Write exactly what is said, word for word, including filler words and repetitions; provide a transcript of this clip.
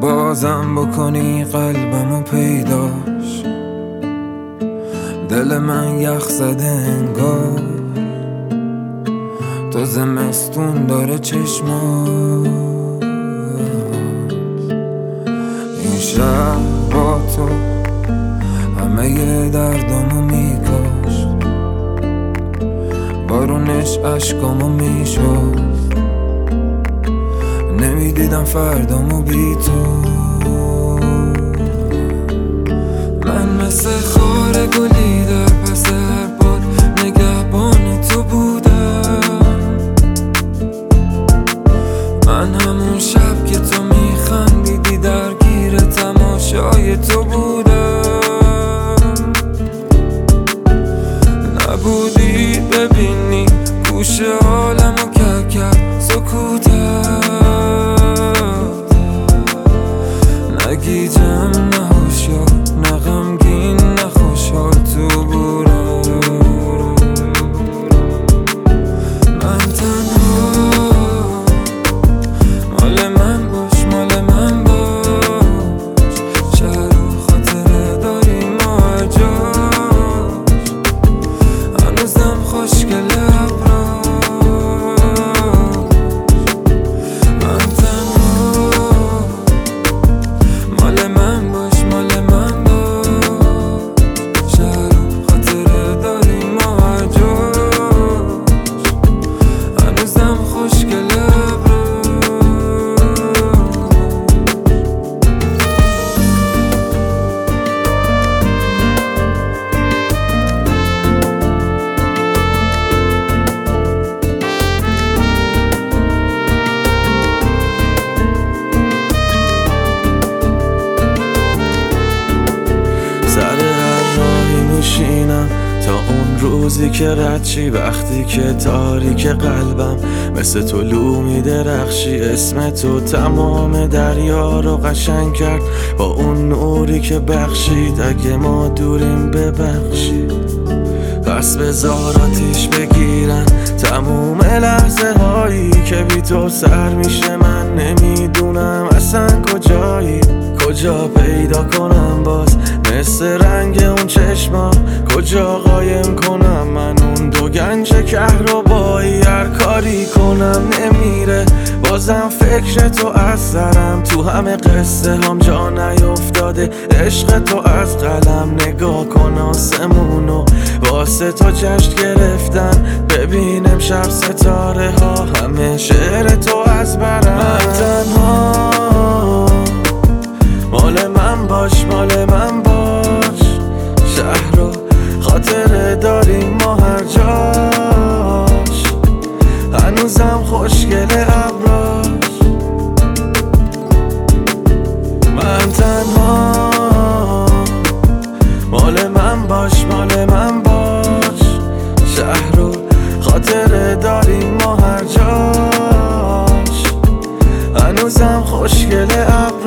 بازم بکنی قلبمو پیداش، دل من یخ زده انگار تو زمستون داره چشمات. این شهر با تو همه ی دردامو میکاشت، بارونش عشقامو میشست، نمیدیدم فردامو بی تو. من مثل خار گلی در پس هر باد نگهبان تو بودم، من همون شب که تو میخندیدی درگیر تماشای تو بودم. نبودی ببینی گوش حالمو که کرد سکوتت، نگیجم نه هوشیار نه غمگین نه خوشحال تو بودم. من تنها مال من باش مال من باش، شهر و خاطره داریم ما هر جاش، هنوزم خوشگله ابراش. من تنها مال من باش مال من باش، شهر و خاطره داریم ما هر جاش، هنوزم خوشگله ابراش. سر هر راهی میشینم تا اون روزی که ردشی، وقتی که تاریک قلبم مثل طلوع میدرخشی. اسم تو تمام دریا رو قشنگ کرد با اون نوری که بخشید، اگه ما دوریم ببخشید. پس بذار آتیش بگیرن تموم لحظه هایی که بی تو سر میشه. من نمیدونم اصلا کجایی، کجا پیدا کنم باز مثل رنگ اون چشما، کجا قایم کنم من اون دو گنج کهربایی. هر کاری کنم نمیره بازم فکر تو از سرم، تو همه قصه هم جا نیفتاده عشق تو از قلم. نگاه کن آسمونو واسه تو جشن گرفتن، ببین امشب ستاره ها همه شعر تو از برم. من تنها مال من باش مال من باش، شهر و خاطره داریم ما هر جاش، هنوزم خوشگله ابراش. من تنها مال من باش مال من باش، شهر و خاطره داریم ما هر جاش، هنوزم خوشگله ابراش.